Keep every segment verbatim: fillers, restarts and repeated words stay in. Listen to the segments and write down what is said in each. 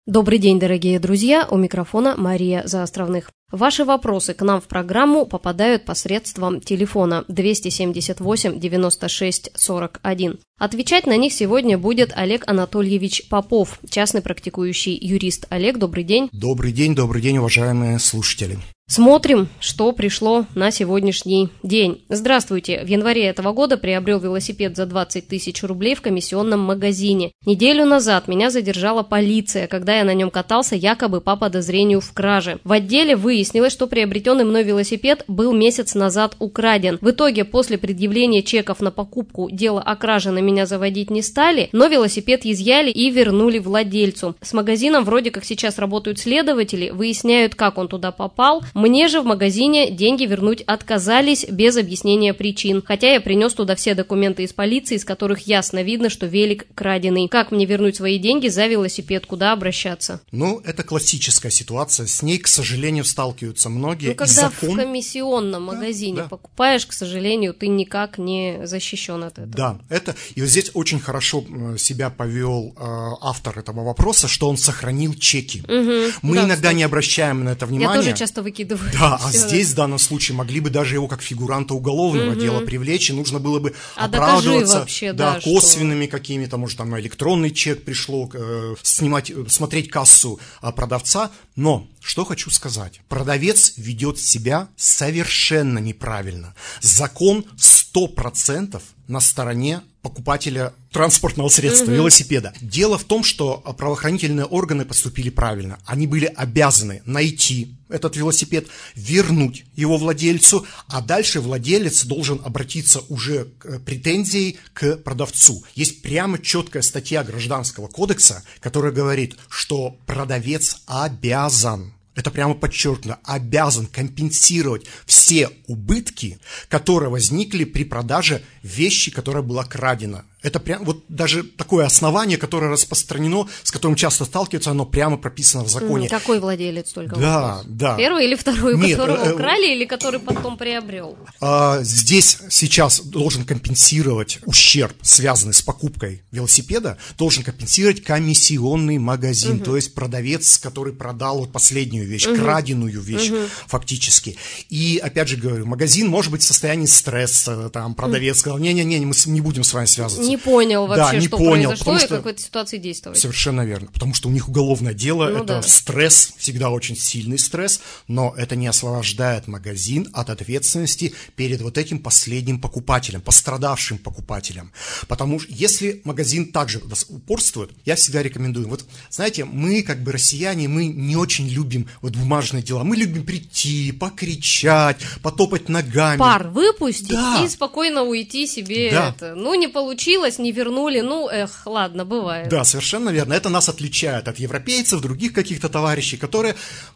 Добрый день, дорогие друзья, у микрофона Мария Заостровных. Ваши вопросы к нам в программу попадают посредством телефона двести семьдесят восемь девяносто шесть сорок один. Отвечать на них сегодня будет Олег Анатольевич Попов, частный практикующий юрист. Олег, добрый день. Добрый день, добрый день, уважаемые слушатели. Смотрим, что пришло на сегодняшний день. Здравствуйте. В январе этого года приобрел велосипед за двадцать тысяч рублей в комиссионном магазине. Неделю назад меня задержала полиция, когда я на нем катался якобы по подозрению в краже. В отделе выяснилось, что приобретенный мной велосипед был месяц назад украден. В итоге, после предъявления чеков на покупку, дело о краже на меня заводить не стали, но велосипед изъяли и вернули владельцу. С магазином вроде как сейчас работают следователи, выясняют, как он туда попал. Мне же в магазине деньги вернуть отказались без объяснения причин, хотя я принес туда все документы из полиции, из которых ясно видно, что велик краденый. Как мне вернуть свои деньги за велосипед, куда обращаться? Ну, это классическая ситуация, с ней, к сожалению, сталкиваются многие. Ну, когда закон... в комиссионном магазине да, да. покупаешь, к сожалению, ты никак не защищен от этого. Да, это, и вот здесь очень хорошо себя повел э, автор этого вопроса, что он сохранил чеки. Угу, Мы да, иногда кстати. не обращаем на это внимания. Я тоже часто выкидываю. Да, а здесь в данном случае могли бы даже его как фигуранта уголовного угу. дела привлечь, и нужно было бы а оправдываться вообще, да, да, косвенными что... какими-то, может, там электронный чек пришло, э, снимать, смотреть кассу э, продавца. Но что хочу сказать, продавец ведет себя совершенно неправильно. Закон сто процентов на стороне покупателя транспортного средства, mm-hmm. велосипеда. Дело в том, что правоохранительные органы поступили правильно. Они были обязаны найти этот велосипед, вернуть его владельцу, а дальше владелец должен обратиться уже к претензией к продавцу. Есть прямо четкая статья Гражданского кодекса, которая говорит, что продавец обязан, это прямо подчеркнуто, обязан компенсировать все убытки, которые возникли при продаже вещи, которая была крадена. Это прям вот даже такое основание, которое распространено, с которым часто сталкиваются, оно прямо прописано в законе. Mm, какой владелец только да, вопрос? Да. Первый или второй, у Нет, которого э, украли или который потом приобрел? А, здесь сейчас должен компенсировать ущерб, связанный с покупкой велосипеда, должен компенсировать комиссионный магазин, uh-huh. то есть продавец, который продал вот последнюю вещь, uh-huh. краденую вещь uh-huh. фактически. И опять же говорю, магазин может быть в состоянии стресса, там продавец uh-huh. сказал, не-не-не, мы не будем с вами связываться. Не понял вообще, да, не что понял, произошло и что... как в этой ситуации действовать. Совершенно верно, потому что у них уголовное дело, ну, это да. стресс, всегда очень сильный стресс, но это не освобождает магазин от ответственности перед вот этим последним покупателем, пострадавшим покупателем. Потому что если магазин также упорствует, я всегда рекомендую. Вот знаете, мы как бы россияне, мы не очень любим вот бумажные дела, мы любим прийти, покричать, потопать ногами. Пар выпустить да. и спокойно уйти себе да. это. Ну, не получилось. Не вернули, ну, эх, ладно, бывает. Да, совершенно верно. Это нас отличает от европейцев, других каких-то товарищей, которые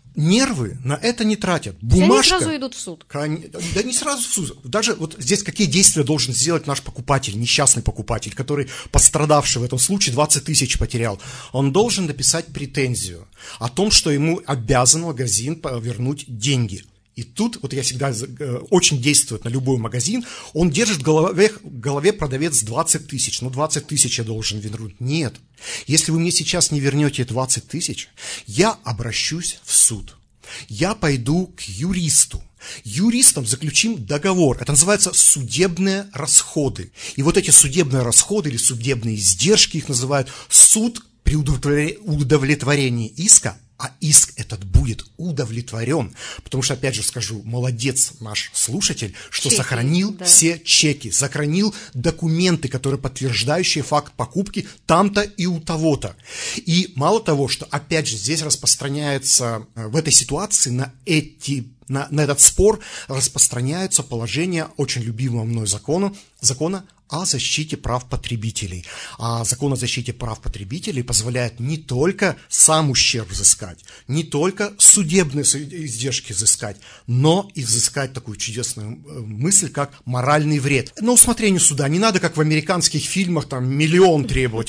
нервы на это не тратят. Бумажка... Они сразу идут в суд. Да не сразу в суд. Даже вот здесь какие действия должен сделать наш покупатель, несчастный покупатель, который пострадавший в этом случае двадцать тысяч потерял. Он должен написать претензию о том, что ему обязан магазин вернуть деньги. И тут, вот я всегда, очень действует на любой магазин, он держит в голове, в голове продавец двадцать тысяч, ну двадцать тысяч я должен вернуть. Нет, если вы мне сейчас не вернете двадцать тысяч, я обращусь в суд, я пойду к юристу. Юристам заключим договор, это называется судебные расходы. И вот эти судебные расходы или судебные издержки, их называют, суд при удовлетворении иска, а иск этот будет удовлетворен, потому что, опять же скажу, молодец наш слушатель, что чеки, сохранил да. все чеки, сохранил документы, которые подтверждающие факт покупки там-то и у того-то. И мало того, что, опять же, здесь распространяется в этой ситуации на эти на, на этот спор распространяются положения очень любимого мной закона, закона о защите прав потребителей. А закон о защите прав потребителей позволяет не только сам ущерб взыскать, не только судебные издержки взыскать, но и взыскать такую чудесную мысль, как моральный вред. На усмотрение суда. Не надо, как в американских фильмах, там миллион требовать.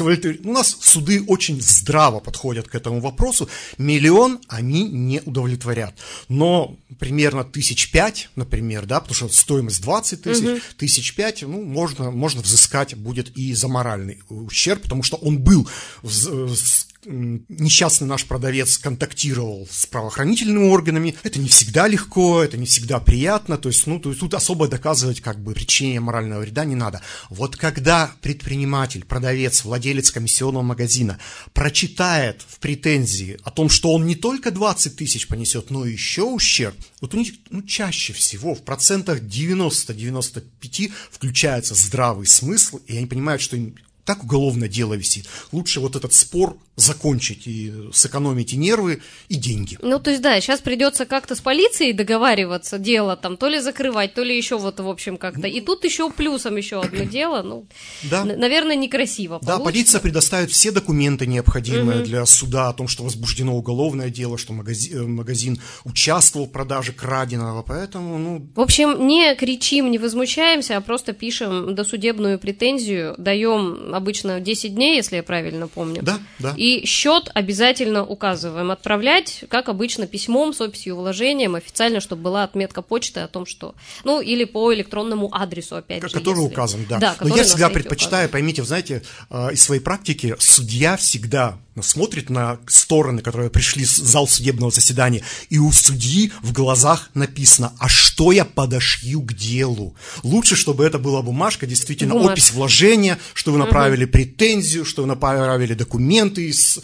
У нас суды очень здраво подходят к этому вопросу. Миллион они не удовлетворят. Но примерно тысяч пять, например, да, потому что стоимость двадцать тысяч, угу. тысяч пять, ну, можно, можно взыскать будет и за моральный ущерб, потому что он был несчастный наш продавец контактировал с правоохранительными органами. Это не всегда легко, это не всегда приятно, то есть, ну, то есть тут особо доказывать как бы причинение морального вреда не надо. Вот когда предприниматель, продавец, владелец комиссионного магазина прочитает в претензии о том, что он не только двадцать тысяч понесет, но еще ущерб, вот у них, ну, чаще всего в процентах девяносто-девяносто пять включается здравый смысл, и они понимают, что им так уголовное дело висит. Лучше вот этот спор закончить и сэкономить и нервы, и деньги. Ну, то есть, да, сейчас придется как-то с полицией договариваться, дело там, то ли закрывать, то ли еще вот, в общем, как-то. И тут еще плюсом еще одно дело, ну, да. н- наверное, некрасиво получится. Да, полиция предоставит все документы необходимые угу. для суда о том, что возбуждено уголовное дело, что магазин, магазин участвовал в продаже краденого, поэтому, ну... В общем, не кричим, не возмущаемся, а просто пишем досудебную претензию, даем обычно десять дней, если я правильно помню. Да, да. И счет обязательно указываем. Отправлять, как обычно, письмом с описью вложением, официально, чтобы была отметка почты о том, что... Ну, или по электронному адресу, опять же. Который если... указан, да. да Но я всегда указан. предпочитаю, поймите, знаете, из своей практики судья всегда смотрит на стороны, которые пришли в зал судебного заседания, и у судьи в глазах написано, а что я подошью к делу. Лучше, чтобы это была бумажка, действительно, бумажка. Опись вложения, что вы направили угу. претензию, что вы направили документы из,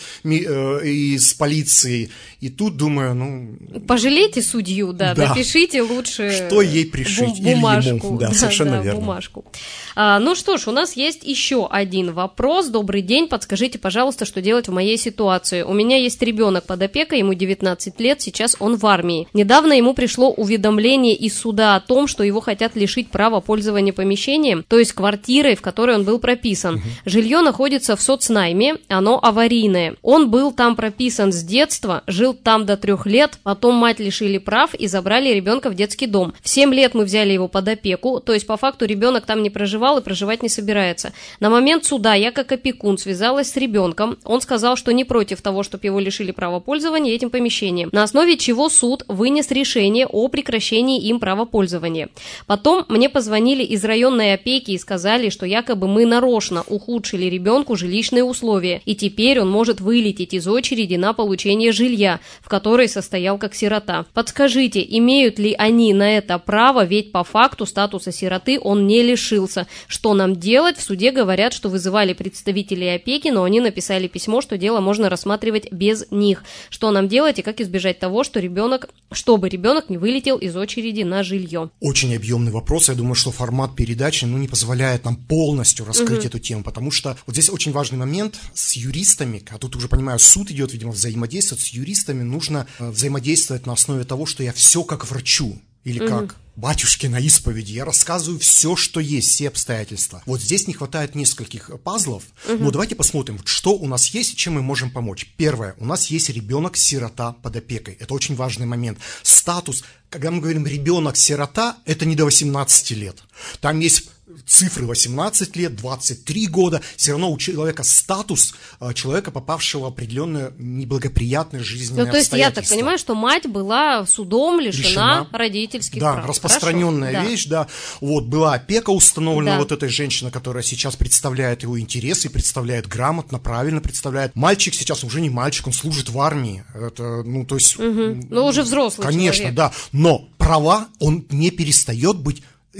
из полиции. И тут, думаю, ну... Пожалейте судью, да, да. Напишите лучше что ей пришить, бумажку. Или ему. Да, да, совершенно да, верно. Бумажку. А, ну что ж, у нас есть еще один вопрос. Добрый день, подскажите, пожалуйста, что делать в моей ситуации. У меня есть ребенок под опекой, ему девятнадцать лет, сейчас он в армии. Недавно ему пришло уведомление из суда о том, что его хотят лишить права пользования помещением, то есть квартирой, в которой он был прописан. Угу. Жилье находится в соцнайме, оно аварийное. Он был там прописан с детства, жил там до трех лет, потом мать лишили прав и забрали ребенка в детский дом. В семь лет мы взяли его под опеку, то есть по факту ребенок там не проживал и проживать не собирается. На момент суда я как опекун связалась с ребенком, он сказал, что не против того, чтобы его лишили права пользования этим помещением, на основе чего суд вынес решение о прекращении им права пользования. Потом мне позвонили из районной опеки и сказали, что якобы мы нарочно ухудшили ребенку жилищные условия, и теперь он может вылететь из очереди на получение жилья, в которой состоял как сирота. Подскажите, имеют ли они на это право, ведь по факту статуса сироты он не лишился. Что нам делать? В суде говорят, что вызывали представителей опеки, но они написали письмо, что дело можно рассматривать без них. Что нам делать и как избежать того, что ребенок, чтобы ребенок не вылетел из очереди на жилье? Очень объемный вопрос. Я думаю, что формат передачи ну, не позволяет нам полностью раскрыть угу. эту тему, потому что вот здесь очень важный момент с юристами, а тут уже, понимаю, суд идет, видимо, взаимодействовать с юристами, нужно взаимодействовать на основе того, что я все как врачу. Или угу. как батюшки на исповеди, я рассказываю все, что есть, все обстоятельства. Вот здесь не хватает нескольких пазлов, угу. но давайте посмотрим, что у нас есть и чем мы можем помочь. Первое, у нас есть ребенок-сирота под опекой, это очень важный момент. Статус, когда мы говорим ребенок-сирота, это не до восемнадцати лет, там есть цифры восемнадцать лет, двадцать три года, все равно у человека статус человека, попавшего в определенное неблагоприятное жизненное ну, то есть обстоятельство. Я так понимаю, что мать была судом лишена, лишена родительских да, прав. Да, распространенная Хорошо. вещь, да. Вот, была опека установлена да. вот этой женщиной, которая сейчас представляет его интересы, представляет грамотно, правильно представляет. Мальчик сейчас уже не мальчик, он служит в армии. Это, ну, то есть... Угу. Ну, уже взрослый конечно, человек. да. Но права, он не перестает быть...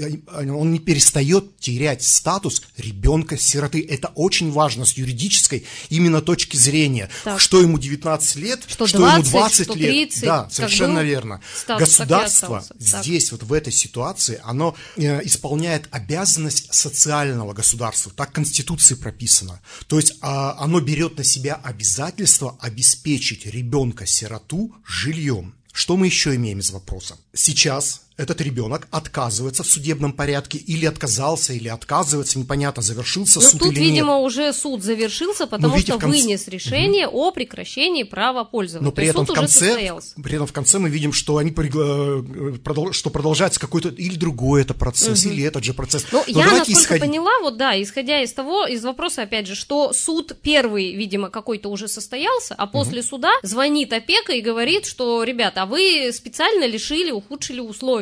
он не перестает терять статус ребенка-сироты. Это очень важно с юридической именно точки зрения. Так. Что ему девятнадцать лет, что, что двадцать, ему двадцать что тридцать, лет. Да, совершенно верно. Статус, Государство здесь, вот в этой ситуации, оно э, исполняет обязанность социального государства. Так в Конституции прописано. То есть э, оно берет на себя обязательство обеспечить ребенка-сироту жильем. Что мы еще имеем из вопроса? Сейчас этот ребенок отказывается в судебном порядке или отказался, или отказывается, непонятно, завершился Но суд тут, или видимо, нет. уже суд завершился, потому видите, что конце... вынес решение угу. о прекращении права пользования. Но при этом, суд в конце, уже состоялся. при этом в конце мы видим, что, они, что продолжается какой-то или другой это процесс, угу. или этот же процесс. Ну, Но я, насколько исходить... поняла, вот да, исходя из того, из вопроса, опять же, что суд первый, видимо, какой-то уже состоялся, а после угу. суда звонит опека и говорит, что, ребята, а вы специально лишили, ухудшили условия.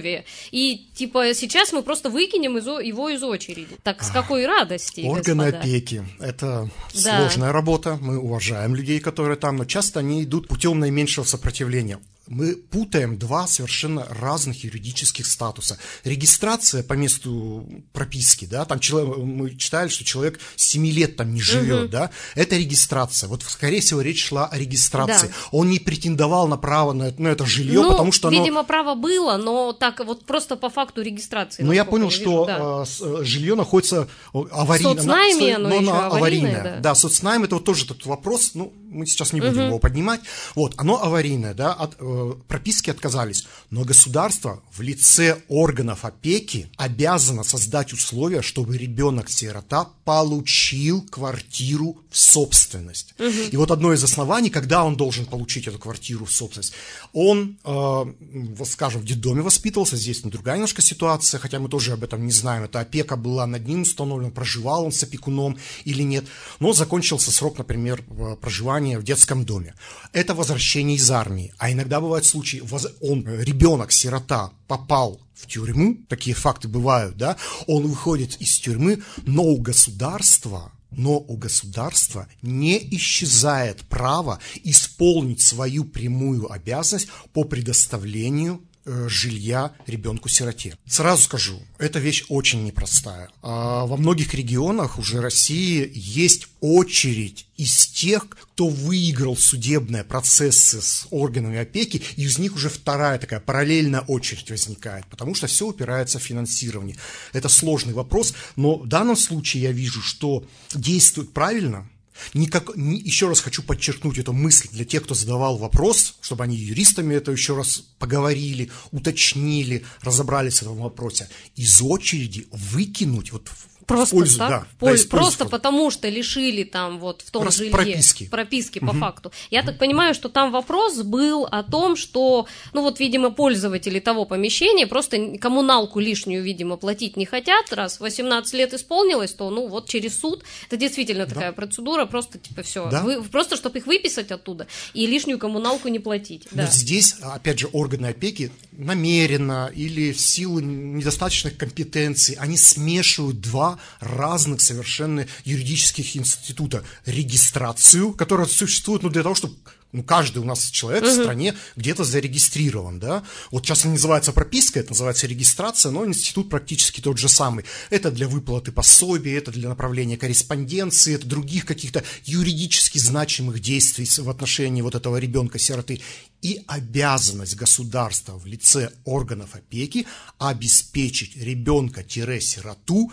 условия. И типа сейчас мы просто выкинем из, его из очереди. Так с какой радости, Органы господа? опеки – это Да. сложная работа, мы уважаем людей, которые там, но часто они идут путем наименьшего сопротивления. Мы путаем два совершенно разных юридических статуса. Регистрация по месту прописки, да, там человек, мы читали, что человек семи лет там не живет, угу. да, это регистрация. Вот, скорее всего, речь шла о регистрации. Да. Он не претендовал на право на, на это жилье, ну, потому что оно... видимо, право было, но так вот просто по факту регистрации. Но я понял, я что вижу, да. жилье находится аварийно. Соцнайме, но оно еще аварийное. аварийное, да. Да, соцнайм – это вот тоже этот вопрос, ну, мы сейчас не будем угу. его поднимать. Вот, оно аварийное, да, от э, прописки отказались. Но государство в лице органов опеки обязано создать условия, чтобы ребенок-сирота получил квартиру в собственность. Угу. И вот одно из оснований, когда он должен получить эту квартиру в собственность, он, э, скажем, в детдоме воспитывался, здесь не другая немножко ситуация, хотя мы тоже об этом не знаем, эта опека была над ним установлена, проживал он с опекуном или нет, но закончился срок, например, проживания в детском доме. Это возвращение из армии. А иногда бывают случаи, он, ребенок, сирота, попал в тюрьму, такие факты бывают, да, он выходит из тюрьмы, но у государства, но у государства не исчезает право исполнить свою прямую обязанность по предоставлению жилья ребенку-сироте. Сразу скажу, эта вещь очень непростая. А во многих регионах уже России есть очередь из тех, кто выиграл судебные процессы с органами опеки, и из них уже вторая такая параллельная очередь возникает, потому что все упирается в финансирование. Это сложный вопрос, но в данном случае я вижу, что действует правильно. Никак, не, еще раз хочу подчеркнуть эту мысль для тех, кто задавал вопрос, чтобы они юристами это еще раз поговорили, уточнили, разобрались в этом вопросе. Из очереди выкинуть вот Просто в пользу, так? да, В пользу, да, просто потому, что лишили там вот в том Прос, жилье прописки, прописки угу. по факту. Я угу. так понимаю, что там вопрос был о том, что, ну вот, видимо, пользователи того помещения просто коммуналку лишнюю, видимо, платить не хотят. Раз восемнадцать лет исполнилось, то, ну вот, через суд. Это действительно такая да. процедура, просто типа все. Да. Вы, просто, чтобы их выписать оттуда и лишнюю коммуналку не платить. Но да. здесь, опять же, органы опеки намеренно или в силу недостаточных компетенций, они смешивают два разных совершенно юридических института. Регистрацию, которая существует ну, для того, чтобы ну, каждый у нас человек uh-huh. в стране где-то зарегистрирован, да. Вот сейчас она называется прописка, это называется регистрация, но институт практически тот же самый. Это для выплаты пособий, это для направления корреспонденции, это других каких-то юридически значимых действий в отношении вот этого ребенка-сироты. И обязанность государства в лице органов опеки обеспечить ребенка-сироту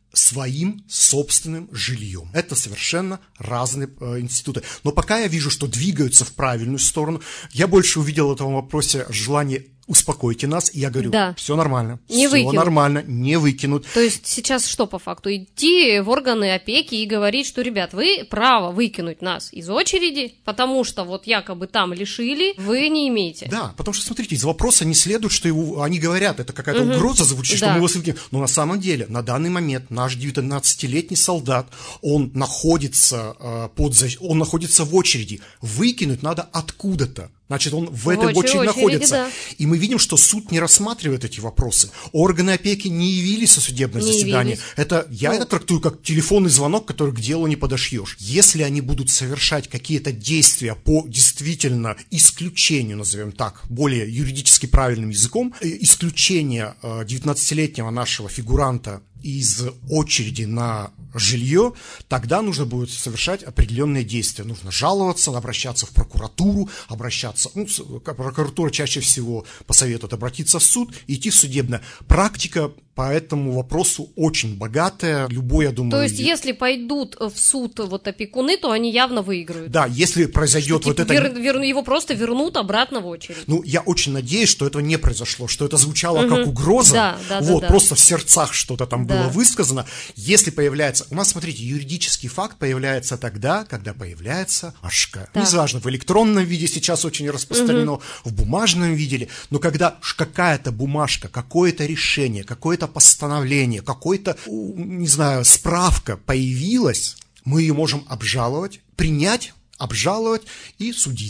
своим собственным жильем. Это совершенно разные э, институты. Но пока я вижу, что двигаются в правильную сторону, я больше увидел в этом вопросе желание успокойте нас, и я говорю, да. все нормально, не все выкинут. нормально, не выкинут. То есть сейчас что по факту? Идти в органы опеки и говорить, что, ребят, вы право выкинуть нас из очереди, потому что вот якобы там лишили, вы не имеете. Да, потому что, смотрите, из вопроса не следует, что его, они говорят, это какая-то угу. угроза звучит, да. что мы его выкинем. Но на самом деле, на данный момент наш девятнадцатилетний солдат, он находится, э, под, он находится в очереди. Выкинуть надо откуда-то. Значит, он в, в этой очереди, очереди находится. Да. И мы видим, что суд не рассматривает эти вопросы. Органы опеки не явились на судебное не заседание. Явились. Это, я ну. это трактую как телефонный звонок, который к делу не подошьешь. Если они будут совершать какие-то действия по действительно исключению, назовем так, более юридически правильным языком, исключение девятнадцатилетнего нашего фигуранта из очереди на жилье, тогда нужно будет совершать определенные действия. Нужно жаловаться, обращаться в прокуратуру, обращаться, ну, прокуратура чаще всего посоветует обратиться в суд, идти в судебное. Практика по этому вопросу очень богатая, любой, я думаю... То есть, если пойдут в суд вот опекуны, то они явно выиграют? Да, если произойдет что, вот типа, это... Вер, вер, его просто вернут обратно в очередь. Ну, я очень надеюсь, что этого не произошло, что это звучало угу. как угроза, да, да, вот, да, просто да. в сердцах что-то там да. было высказано. Если появляется... У нас, смотрите, юридический факт появляется тогда, когда появляется ошка. Да. Неважно, в электронном виде сейчас очень распространено, угу. в бумажном виде, но когда какая-то бумажка, какое-то решение, какое-то постановление, какой-то, не знаю, справка появилась, мы ее можем обжаловать, принять, обжаловать и судиться.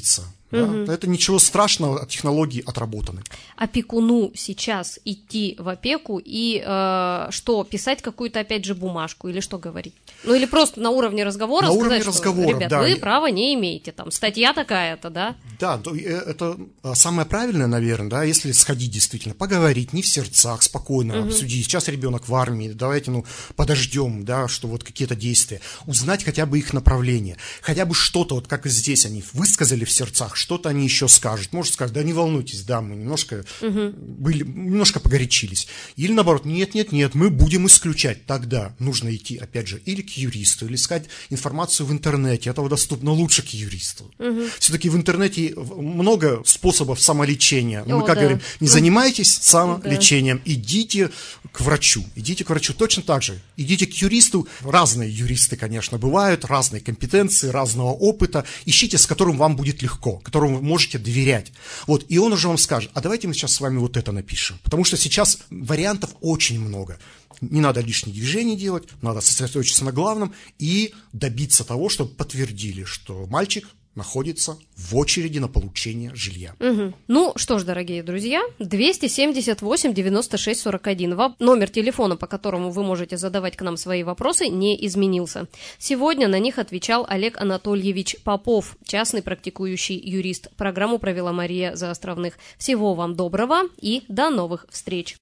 Да? Угу. Это ничего страшного, технологии отработаны. Опекуну сейчас идти в опеку и э, что, писать какую-то, опять же, бумажку или что говорить? Ну или просто на уровне разговора на сказать, уровне что, разговора, ребят, да. вы права не имеете, там, статья такая-то, да? Да, это самое правильное, наверное, да, если сходить действительно, поговорить, не в сердцах, спокойно угу. обсудить. Сейчас ребенок в армии, давайте, ну, подождем, да, что вот какие-то действия. Узнать хотя бы их направление, хотя бы что-то, вот как и здесь они высказали в сердцах, что-то они еще скажут. Может сказать, да не волнуйтесь, да, мы немножко угу. были, немножко погорячились. Или наоборот, нет, нет, нет, мы будем исключать. Тогда нужно идти, опять же, или к юристу, или искать информацию в интернете. Этого доступно лучше к юристу. Угу. Все-таки в интернете много способов самолечения. О, мы как да. говорим, не занимайтесь самолечением, да. идите к врачу. Идите к врачу точно так же. Идите к юристу. Разные юристы, конечно, бывают, разные компетенции, разного опыта. Ищите, с которым вам будет легко, которому вы можете доверять. Вот, и он уже вам скажет, а давайте мы сейчас с вами вот это напишем. Потому что сейчас вариантов очень много. Не надо лишних движений делать, надо сосредоточиться на главном и добиться того, чтобы подтвердили, что мальчик находится в очереди на получение жилья. Угу. Ну что ж, дорогие друзья, двести семьдесят восемь девяносто шесть сорок один. Номер телефона, по которому вы можете задавать к нам свои вопросы, не изменился. Сегодня на них отвечал Олег Анатольевич Попов, частный практикующий юрист. Программу провела Мария Заостровных. Всего вам доброго и до новых встреч.